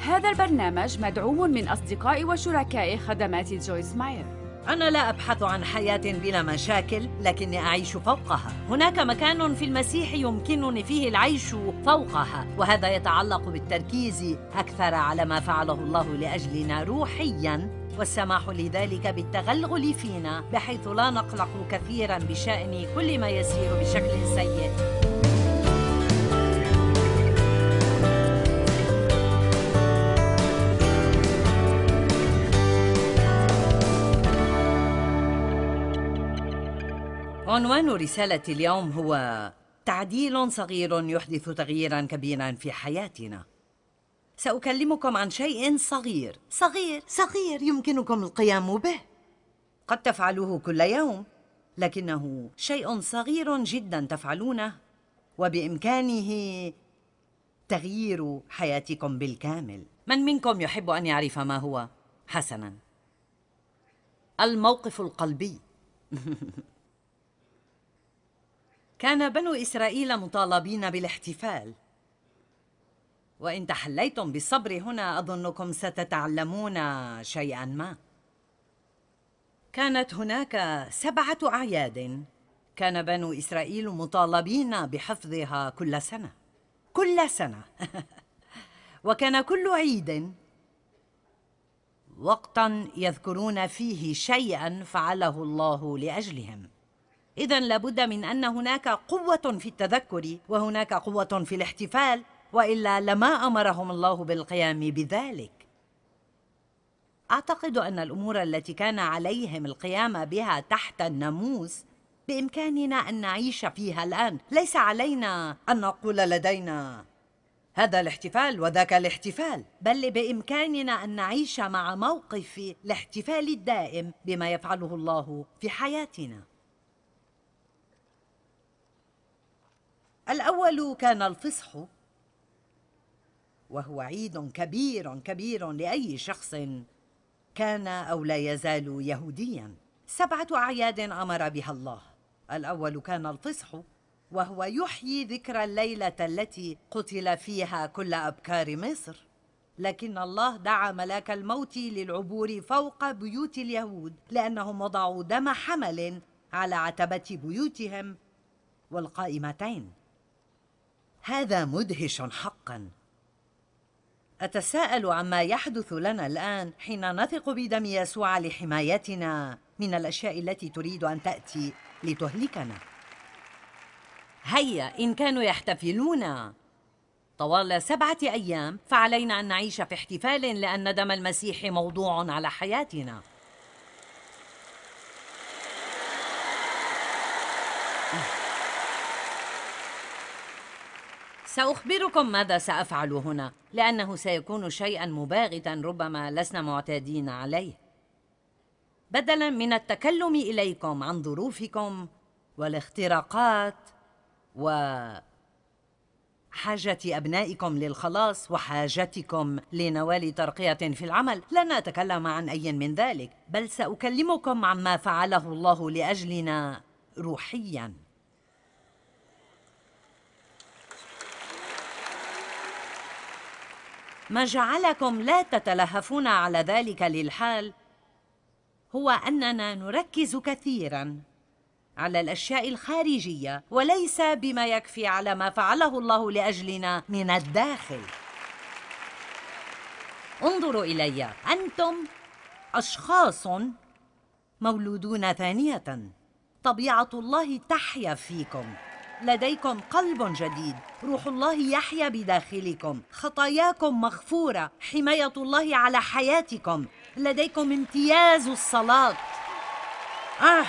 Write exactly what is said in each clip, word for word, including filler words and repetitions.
هذا البرنامج مدعوم من أصدقاء وشركاء خدمات جويس ماير. أنا لا أبحث عن حياة بلا مشاكل، لكني أعيش فوقها. هناك مكان في المسيح يمكنني فيه العيش فوقها، وهذا يتعلق بالتركيز أكثر على ما فعله الله لأجلنا روحياً، والسماح لذلك بالتغلغل فينا بحيث لا نقلق كثيراً بشأن كل ما يسير بشكل سيء. عنوان رسالة اليوم هو تعديل صغير يحدث تغييراً كبيراً في حياتنا. سأكلمكم عن شيء صغير صغير صغير يمكنكم القيام به. قد تفعلوه كل يوم، لكنه شيء صغير جداً تفعلونه وبإمكانه تغيير حياتكم بالكامل. من منكم يحب أن يعرف ما هو؟ حسناً، الموقف القلبي. كان بنو إسرائيل مطالبين بالاحتفال، وإن تحليتم بالصبر هنا أظنكم ستتعلمون شيئاً ما. كانت هناك سبعة أعياد كان بنو إسرائيل مطالبين بحفظها كل سنة كل سنة وكان كل عيد وقتاً يذكرون فيه شيئاً فعله الله لأجلهم. إذن لابد من أن هناك قوة في التذكر وهناك قوة في الاحتفال، وإلا لما أمرهم الله بالقيام بذلك. أعتقد أن الأمور التي كان عليهم القيام بها تحت الناموس بإمكاننا أن نعيش فيها الآن. ليس علينا أن نقول لدينا هذا الاحتفال وذاك الاحتفال، بل بإمكاننا أن نعيش مع موقف الاحتفال الدائم بما يفعله الله في حياتنا. الأول كان الفصح، وهو عيد كبير كبير لأي شخص كان أو لا يزال يهودياً. سبعة أعياد أمر بها الله. الأول كان الفصح، وهو يحيي ذكرى الليلة التي قتل فيها كل أبكار مصر، لكن الله دعا ملاك الموت للعبور فوق بيوت اليهود لأنهم وضعوا دم حمل على عتبة بيوتهم والقائمتين. هذا مدهش حقاً. أتساءل عما يحدث لنا الآن حين نثق بدم يسوع لحمايتنا من الأشياء التي تريد أن تأتي لتهلكنا. هيا، إن كانوا يحتفلون طوال سبعة أيام فعلينا أن نعيش في احتفال، لأن دم المسيح موضوع على حياتنا. سأخبركم ماذا سأفعل هنا، لأنه سيكون شيئاً مباغتاً ربما لسنا معتادين عليه. بدلاً من التكلم إليكم عن ظروفكم والاختراقات وحاجة أبنائكم للخلاص وحاجتكم لنوال ترقية في العمل، لن أتكلم عن أي من ذلك، بل سأكلمكم عما فعله الله لأجلنا روحياً. ما جعلكم لا تتلهفون على ذلك للحال هو أننا نركز كثيراً على الأشياء الخارجية وليس بما يكفي على ما فعله الله لأجلنا من الداخل. انظروا إلي، أنتم أشخاص مولودون ثانية. طبيعة الله تحيا فيكم، لديكم قلب جديد، روح الله يحيا بداخلكم، خطاياكم مغفورة، حماية الله على حياتكم، لديكم امتياز الصلاة. آه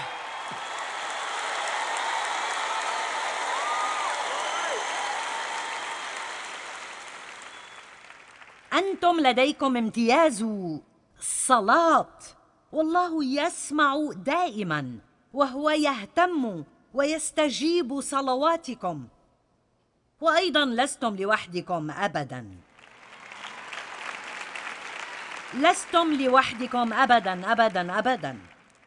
أنتم لديكم امتياز الصلاة، والله يسمع دائما وهو يهتم ويستجيب صلواتكم. وأيضا لستم لوحدكم أبدا، لستم لوحدكم أبدا أبدا أبدا.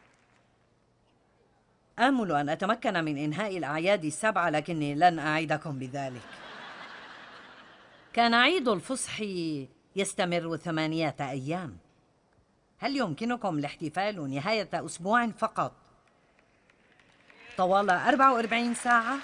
آمل أن أتمكن من إنهاء الأعياد السبعة، لكني لن أعدكم بذلك. كان عيد الفصح يستمر ثمانية أيام. هل يمكنكم الاحتفال نهاية أسبوع فقط طوال أربع وأربعين ساعة؟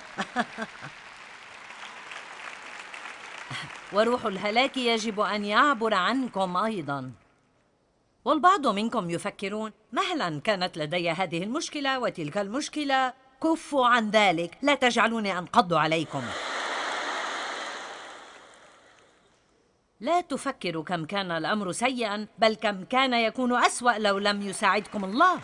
وروح الهلاك يجب أن يعبر عنكم أيضاً. والبعض منكم يفكرون: مهلاً كانت لدي هذه المشكلة وتلك المشكلة. كفوا عن ذلك، لا تجعلوني أنقض عليكم. لا تفكروا كم كان الأمر سيئاً، بل كم كان يكون أسوأ لو لم يساعدكم الله.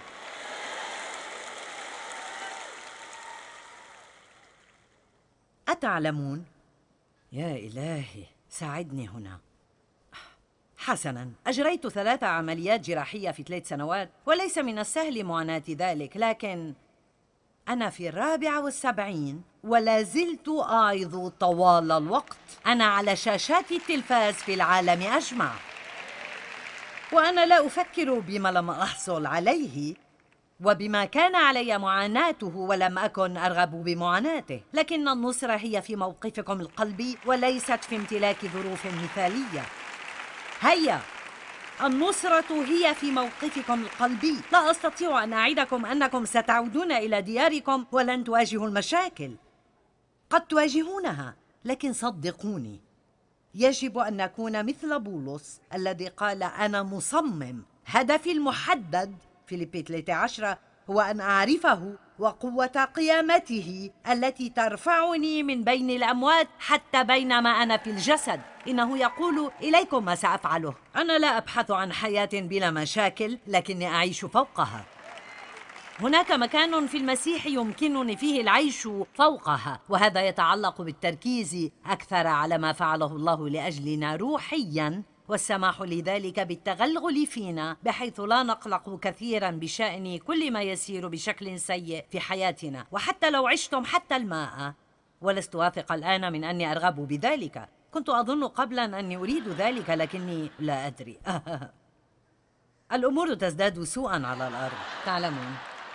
أتعلمون؟ يا إلهي ساعدني هنا. حسناً، أجريت ثلاث عمليات جراحية في ثلاث سنوات، وليس من السهل معاناة ذلك، لكن أنا في الرابعة والسبعين ولا زلت أعظ طوال الوقت. أنا على شاشات التلفاز في العالم أجمع، وأنا لا أفكر بما لم أحصل عليه وبما كان علي معاناته ولم أكن أرغب بمعاناته، لكن النصرة هي في موقفكم القلبي وليست في امتلاك ظروف مثالية. هيا، النصرة هي في موقفكم القلبي. لا أستطيع أن أعدكم أنكم ستعودون إلى دياركم ولن تواجهوا المشاكل. قد تواجهونها، لكن صدقوني، يجب أن نكون مثل بولس الذي قال: أنا مصمم، هدفي المحدد فيليبي ثلاثة عشر هو أن أعرفه وقوة قيامته التي ترفعني من بين الأموات حتى بينما أنا في الجسد. إنه يقول: إليكم ما سأفعله. أنا لا أبحث عن حياة بلا مشاكل، لكني أعيش فوقها. هناك مكان في المسيح يمكنني فيه العيش فوقها، وهذا يتعلق بالتركيز أكثر على ما فعله الله لأجلنا روحياً، والسماح لذلك بالتغلغل فينا، بحيث لا نقلق كثيراً بشأن كل ما يسير بشكل سيء في حياتنا. وحتى لو عشتم حتى الماء، ولست واثقة الآن من أني أرغب بذلك. كنت أظن قبلاً أني أريد ذلك، لكني لا أدري. الأمور تزداد سوءاً على الأرض، تعلمون.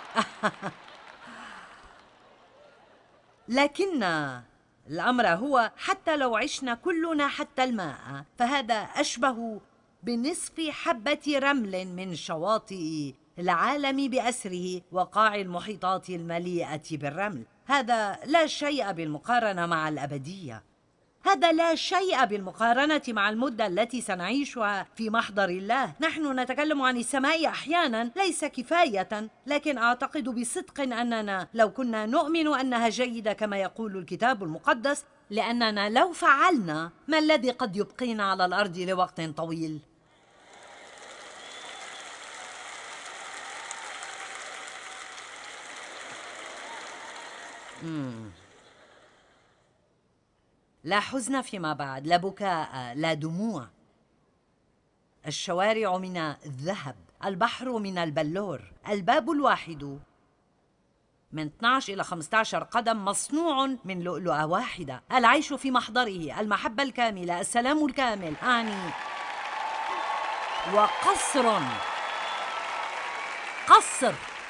لكن الأمر هو: حتى لو عشنا كلنا حتى الماء، فهذا أشبه بنصف حبة رمل من شواطئ العالم بأسره وقاع المحيطات المليئة بالرمل. هذا لا شيء بالمقارنة مع الأبدية. هذا لا شيء بالمقارنة مع المدة التي سنعيشها في محضر الله. نحن نتكلم عن السماء أحيانا، ليس كفاية، لكن أعتقد بصدق أننا لو كنا نؤمن أنها جيدة كما يقول الكتاب المقدس، لأننا لو فعلنا، ما الذي قد يبقينا على الأرض لوقت طويل؟ مم. لا حزن فيما بعد، لا بكاء، لا دموع. الشوارع من الذهب، البحر من البلور، الباب الواحد من اثني عشر إلى خمسة عشر قدم مصنوع من لؤلؤة واحدة. العيش في محضره، المحبة الكاملة، السلام الكامل، أعني وقصر قصر.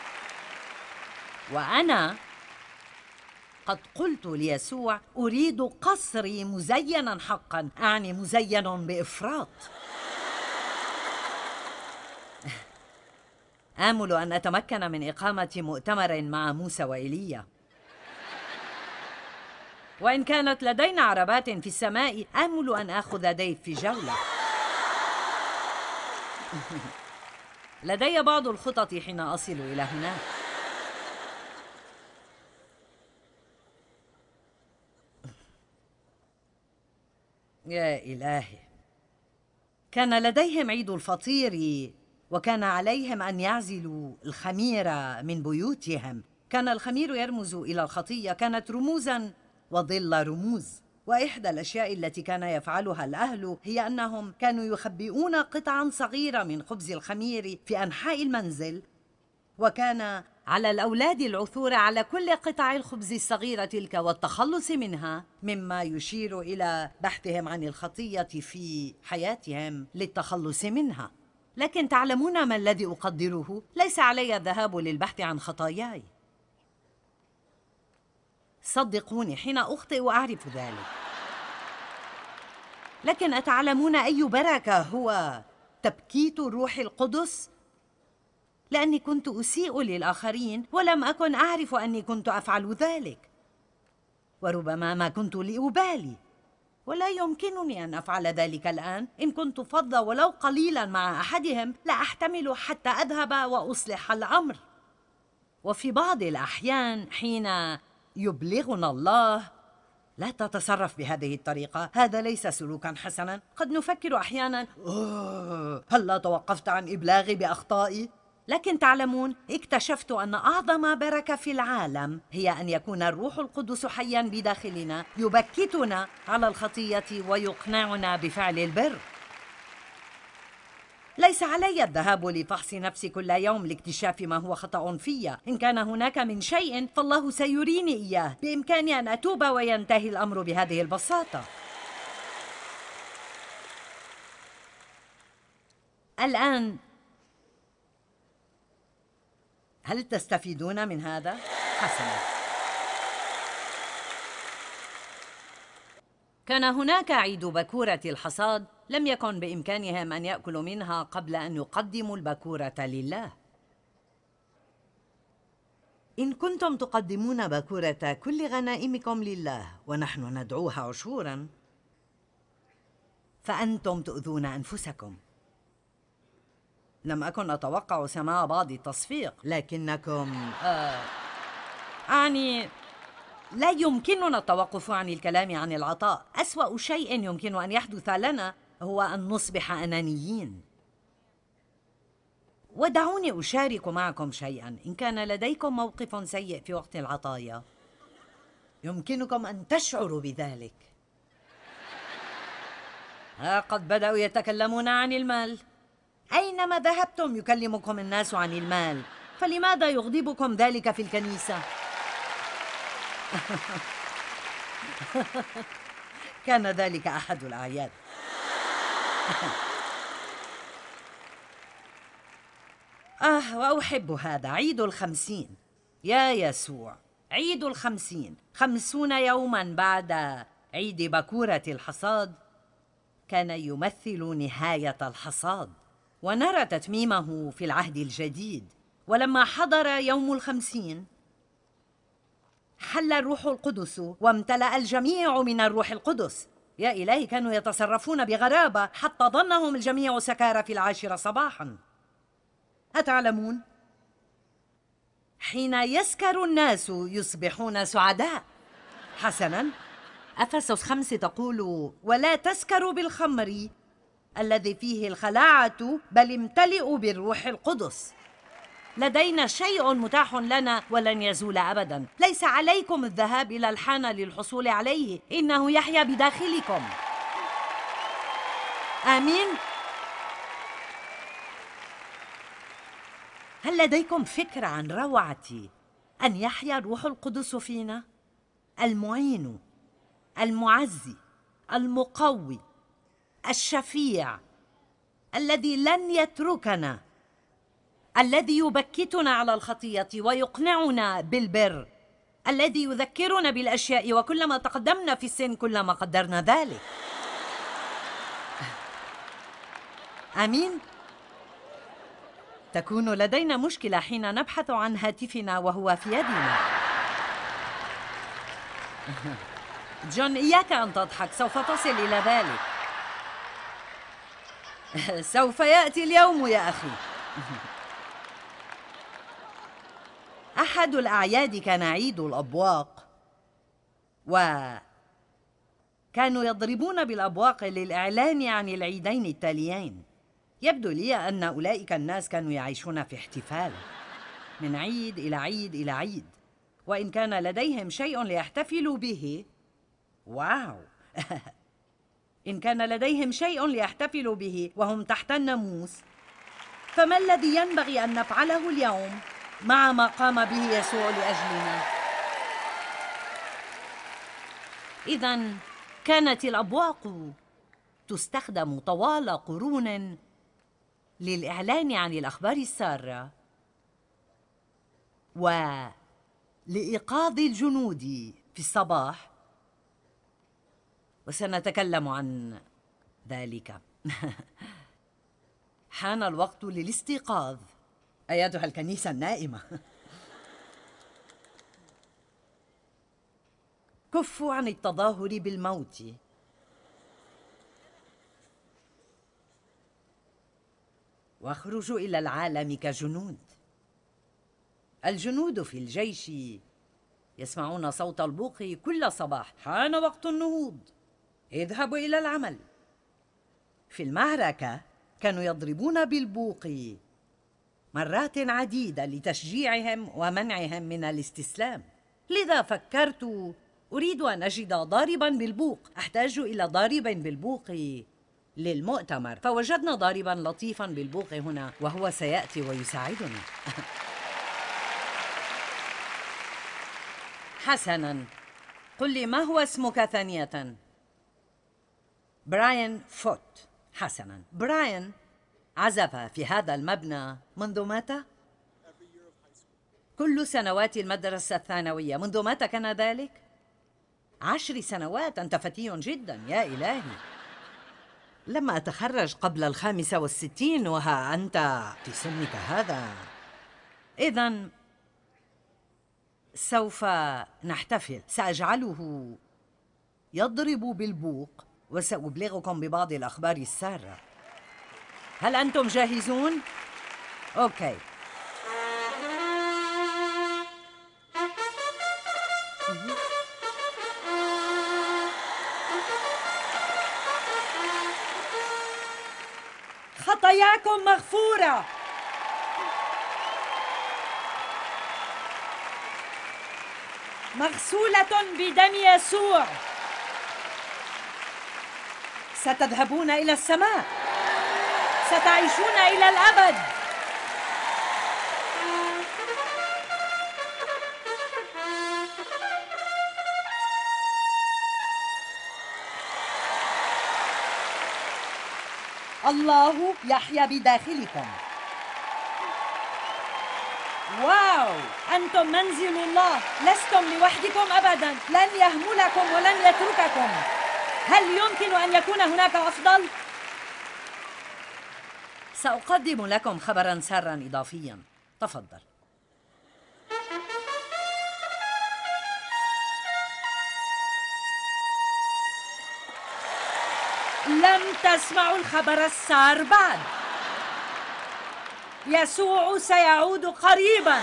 وأنا قد قلت ليسوع: أريد قصري مزينا حقا، أعني مزين بإفراط. آمل أن أتمكن من إقامة مؤتمر مع موسى وإيليا. وإن كانت لدينا عربات في السماء، آمل أن آخذ ديف في جولة. لدي بعض الخطط حين أصل إلى هناك. يا إلهي، كان لديهم عيد الفطير، وكان عليهم أن يعزلوا الخمير من بيوتهم. كان الخمير يرمز إلى الخطية، كانت رموزاً وظل رموز. وإحدى الأشياء التي كان يفعلها الأهل هي أنهم كانوا يخبئون قطعاً صغيرة من خبز الخمير في أنحاء المنزل، وكان على الأولاد العثور على كل قطع الخبز الصغيرة تلك والتخلص منها، مما يشير إلى بحثهم عن الخطية في حياتهم للتخلص منها. لكن تعلمون ما الذي أقدره؟ ليس علي الذهاب للبحث عن خطاياي. صدقوني، حين أخطئ أعرف ذلك، لكن أتعلمون أي بركة هو تبكيت الروح القدس؟ لأني كنت أسيء للآخرين ولم أكن أعرف أني كنت أفعل ذلك، وربما ما كنت لأبالي، ولا يمكنني أن أفعل ذلك الآن. إن كنت فظ ولو قليلا مع أحدهم لا أحتمل حتى أذهب وأصلح الأمر. وفي بعض الأحيان حين يبلغنا الله لا تتصرف بهذه الطريقة، هذا ليس سلوكا حسنا. قد نفكر أحيانا أوه هل لا توقفت عن إبلاغي بأخطائي؟ لكن تعلمون، اكتشفت أن أعظم بركة في العالم هي أن يكون الروح القدس حيا بداخلنا يبكتنا على الخطية ويقنعنا بفعل البر. ليس علي الذهاب لفحص نفسي كل يوم لاكتشاف ما هو خطأ في. إن كان هناك من شيء فالله سيريني إياه. بإمكاني أن أتوب وينتهي الأمر بهذه البساطة. الآن هل تستفيدون من هذا؟ حسنا. كان هناك عيد بكورة الحصاد، لم يكن بإمكانهم أن يأكلوا منها قبل أن يقدموا البكورة لله. إن كنتم تقدمون بكورة كل غنائمكم لله ونحن ندعوها عشورا، فأنتم تؤذون أنفسكم. لم أكن أتوقع سماع بعض التصفيق، لكنكم آه أعني لا يمكننا التوقف عن الكلام عن العطاء. أسوأ شيء يمكن أن يحدث لنا هو أن نصبح أنانيين. ودعوني أشارك معكم شيئا. إن كان لديكم موقف سيء في وقت العطايا يمكنكم أن تشعروا بذلك. ها قد بدأوا يتكلمون عن المال. أينما ذهبتم يكلمكم الناس عن المال، فلماذا يغضبكم ذلك في الكنيسة؟ كان ذلك أحد الأعياد. آه وأحب هذا عيد الخمسين. يا يسوع، عيد الخمسين، خمسون يوما بعد عيد بكورة الحصاد كان يمثل نهاية الحصاد، ونرى تتميمه في العهد الجديد. ولما حضر يوم الخمسين حل الروح القدس وامتلأ الجميع من الروح القدس. يا إلهي، كانوا يتصرفون بغرابة حتى ظنهم الجميع سكارى في العاشرة صباحا. أتعلمون؟ حين يسكر الناس يصبحون سعداء. حسنا، أفسس خمس تقول: ولا تسكروا بالخمر الذي فيه الخلاعة بل امتلئوا بالروح القدس. لدينا شيء متاح لنا ولن يزول أبدا. ليس عليكم الذهاب إلى الحانة للحصول عليه، إنه يحيا بداخلكم. آمين. هل لديكم فكرة عن روعة أن يحيا الروح القدس فينا؟ المعين، المعزي، المقوي، الشفيع، الذي لن يتركنا، الذي يبكتنا على الخطية ويقنعنا بالبر، الذي يذكرنا بالأشياء، وكلما تقدمنا في السن كلما قدرنا ذلك. آمين. تكون لدينا مشكلة حين نبحث عن هاتفنا وهو في يدنا. جون، إياك أن تضحك، سوف تصل إلى ذلك. سوف يأتي اليوم يا أخي. أحد الأعياد كان عيد الأبواق، وكانوا يضربون بالأبواق للإعلان عن العيدين التاليين. يبدو لي أن أولئك الناس كانوا يعيشون في احتفال من عيد إلى عيد إلى عيد، وإن كان لديهم شيء ليحتفلوا به. واو. إن كان لديهم شيء ليحتفلوا به وهم تحت الناموس، فما الذي ينبغي أن نفعله اليوم مع ما قام به يسوع لأجلنا؟ إذن كانت الأبواق تستخدم طوال قرون للإعلان عن الأخبار السارة ولإيقاظ الجنود في الصباح. وسنتكلم عن ذلك. حان الوقت للاستيقاظ أيتها الكنيسة النائمة. كفوا عن التظاهر بالموت. واخرجوا إلى العالم كجنود. الجنود في الجيش يسمعون صوت البوق كل صباح: حان وقت النهوض، اذهبوا إلى العمل. في المعركة كانوا يضربون بالبوق مرات عديدة لتشجيعهم ومنعهم من الاستسلام. لذا فكرت أريد أن أجد ضارباً بالبوق، أحتاج إلى ضارب بالبوق للمؤتمر، فوجدنا ضارباً لطيفاً بالبوق هنا وهو سيأتي ويساعدنا. حسناً، قل لي ما هو اسمك ثانية؟ براين فوت. حسناً، براين عزف في هذا المبنى منذ متى؟ كل سنوات المدرسة الثانوية. منذ متى كان ذلك؟ عشر سنوات. أنت فتي جدا يا إلهي. لما أتخرج قبل الخامسة والستين وها أنت في سنك هذا. إذن سوف نحتفل. سأجعله يضرب بالبوق وسأبلغكم ببعض الأخبار السارة. هل أنتم جاهزون؟ أوكي. خطاياكم مغفورة. مغسولة بدم يسوع. ستذهبون إلى السماء. ستعيشون إلى الأبد. الله يحيا بداخلكم. واو، أنتم منزل الله، لستم لوحدكم أبداً، لن يهملكم ولن يترككم. هل يمكن أن يكون هناك أفضل؟ سأقدم لكم خبراً ساراً إضافياً. تفضل. لم تسمعوا الخبر السار بعد. يسوع سيعود قريباً.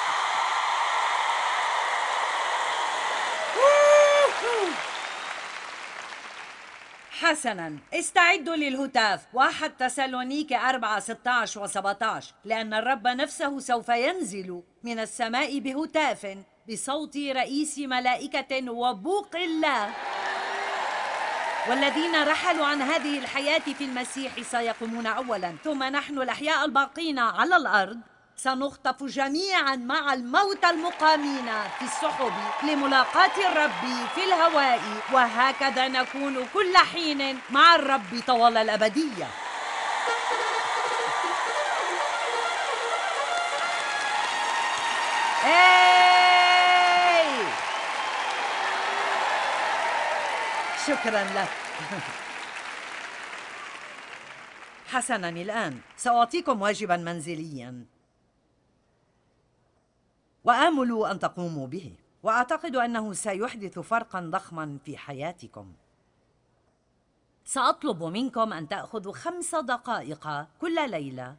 حسناً، استعدوا للهتاف. واحد تسالونيكي أربعة ستة عشر وسبعة عشر. لأن الرب نفسه سوف ينزل من السماء بهتاف بصوت رئيس ملائكة وبوق الله، والذين رحلوا عن هذه الحياة في المسيح سيقومون أولاً، ثم نحن الأحياء الباقين على الأرض سنخطف جميعاً مع الموتى المقامين في السحب لملاقاة الرب في الهواء، وهكذا نكون كل حين مع الرب طوال الأبدية. إيه! شكراً لك. حسناً، الآن سأعطيكم واجباً منزلياً وآمل أن تقوموا به، وأعتقد أنه سيحدث فرقاً ضخماً في حياتكم. سأطلب منكم أن تأخذوا خمس دقائق كل ليلة،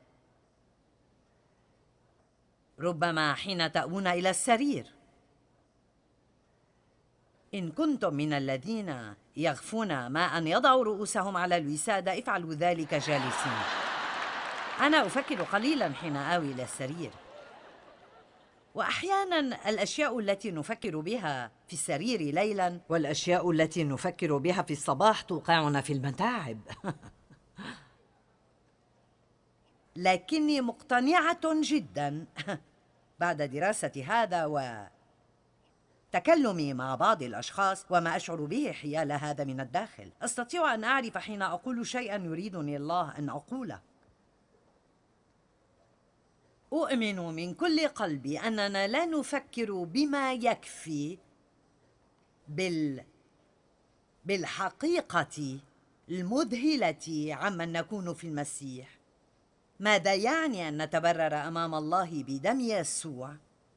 ربما حين تأوون إلى السرير. إن كنتم من الذين يغفون ما أن يضعوا رؤوسهم على الوسادة، افعلوا ذلك جالسين. أنا أفكر قليلاً حين آوي إلى السرير، وأحياناً الأشياء التي نفكر بها في السرير ليلاً والأشياء التي نفكر بها في الصباح توقعنا في المتاعب. لكني مقتنعة جداً بعد دراسة هذا وتكلمي مع بعض الأشخاص وما أشعر به حيال هذا من الداخل، أستطيع أن أعرف حين أقول شيئاً يريدني الله أن أقوله. أؤمن من كل قلبي أننا لا نفكر بما يكفي بال... بالحقيقة المذهلة عمن نكون في المسيح. ماذا يعني أن نتبرر أمام الله بدم يسوع؟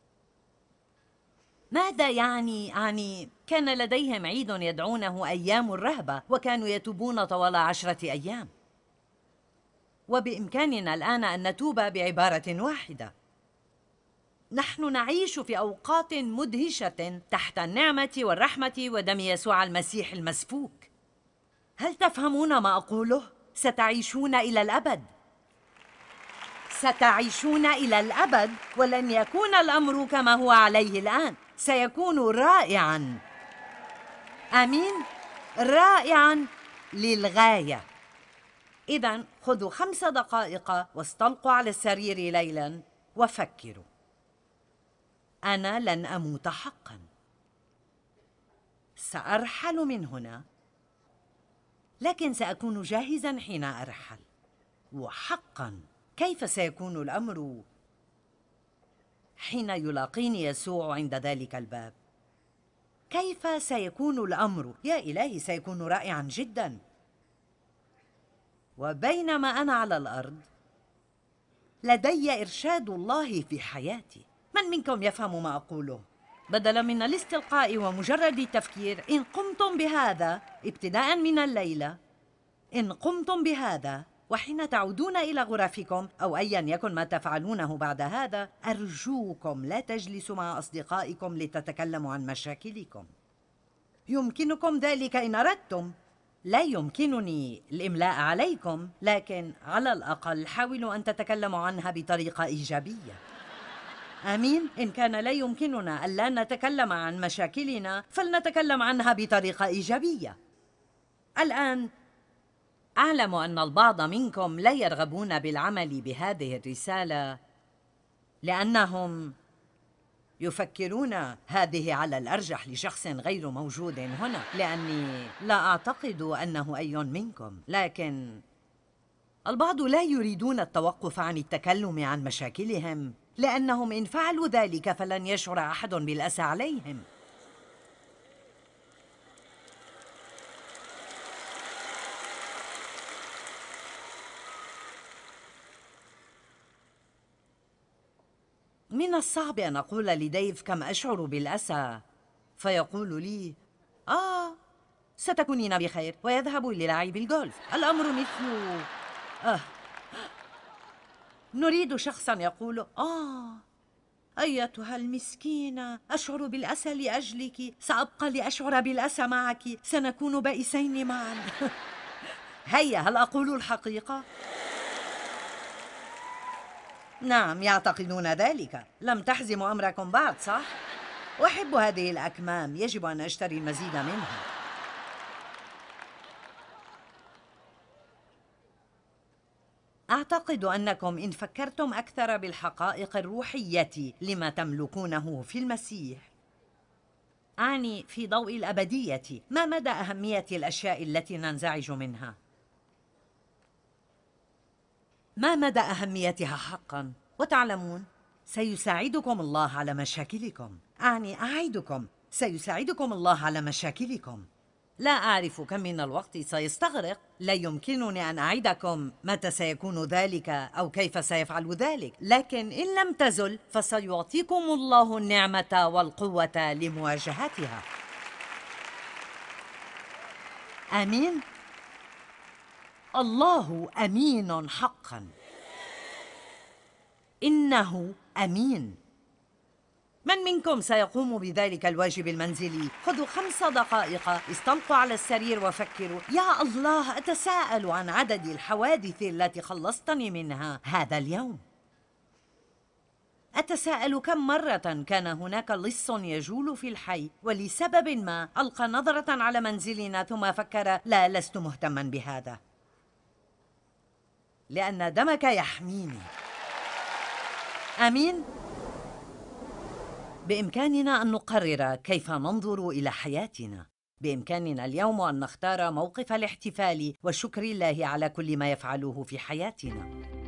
ماذا يعني؟ يعني كان لديهم عيد يدعونه أيام الرهبة، وكانوا يتوبون طوال عشرة أيام. وبإمكاننا الآن أن نتوب بعبارة واحدة. نحن نعيش في أوقات مدهشة تحت النعمة والرحمة ودم يسوع المسيح المسفوك. هل تفهمون ما أقوله؟ ستعيشون إلى الأبد. ستعيشون إلى الأبد، ولن يكون الأمر كما هو عليه الآن. سيكون رائعاً. آمين؟ رائعاً للغاية. إذن خذوا خمس دقائق واستلقوا على السرير ليلاً وفكروا: أنا لن أموت حقاً. سأرحل من هنا، لكن سأكون جاهزاً حين أرحل. وحقاً كيف سيكون الأمر حين يلاقيني يسوع عند ذلك الباب؟ كيف سيكون الأمر؟ يا إلهي، سيكون رائعاً جداً. وبينما أنا على الأرض لدي إرشاد الله في حياتي. من منكم يفهم ما أقوله؟ بدلا من الاستلقاء ومجرد التفكير، إن قمتم بهذا ابتداء من الليلة، إن قمتم بهذا وحين تعودون إلى غرفكم أو أيا يكن ما تفعلونه بعد هذا، أرجوكم لا تجلسوا مع أصدقائكم لتتكلموا عن مشاكلكم. يمكنكم ذلك إن أردتم. لا يمكنني الإملاء عليكم، لكن على الأقل حاولوا أن تتكلموا عنها بطريقة إيجابية. آمين؟ إن كان لا يمكننا ألا نتكلم عن مشاكلنا، فلنتكلم عنها بطريقة إيجابية. الآن أعلم أن البعض منكم لا يرغبون بالعمل بهذه الرسالة لأنهم يفكرون هذه على الأرجح لشخص غير موجود هنا، لأني لا أعتقد أنه أي منكم. لكن البعض لا يريدون التوقف عن التكلم عن مشاكلهم، لأنهم إن فعلوا ذلك فلن يشعر أحد بالأسى عليهم. من الصعب أن أقول لديف كم أشعر بالأسى، فيقول لي: آه، ستكونين بخير، ويذهب للاعب الجولف. الأمر مثل آه نريد شخصاً يقول: آه أيتها المسكينة، أشعر بالأسى لأجلك، سأبقى لأشعر بالأسى معك، سنكون بائسين معاً. هيا، هل أقول الحقيقة؟ نعم، يعتقدون ذلك. لم تحزموا أمركم بعد، صح؟ أحب هذه الأكمام، يجب أن أشتري المزيد منها. أعتقد أنكم إن فكرتم أكثر بالحقائق الروحية لما تملكونه في المسيح، أعني في ضوء الأبدية، ما مدى أهمية الأشياء التي ننزعج منها؟ ما مدى أهميتها حقاً؟ وتعلمون، سيساعدكم الله على مشاكلكم. أعني أعدكم، سيساعدكم الله على مشاكلكم. لا أعرف كم من الوقت سيستغرق، لا يمكنني أن أعدكم متى سيكون ذلك أو كيف سيفعل ذلك، لكن إن لم تزل فسيعطيكم الله النعمة والقوة لمواجهتها. آمين؟ الله أمين حقاً. إنه أمين. من منكم سيقوم بذلك الواجب المنزلي؟ خذوا خمس دقائق، استلقوا على السرير وفكروا: يا الله، أتساءل عن عدد الحوادث التي خلصتني منها هذا اليوم. أتساءل كم مرة كان هناك لص يجول في الحي ولسبب ما ألقى نظرة على منزلنا ثم فكر: لا، لست مهتما بهذا، لأن دمك يحميني. آمين؟ بإمكاننا أن نقرر كيف ننظر إلى حياتنا. بإمكاننا اليوم أن نختار موقف الاحتفال وشكر الله على كل ما يفعله في حياتنا.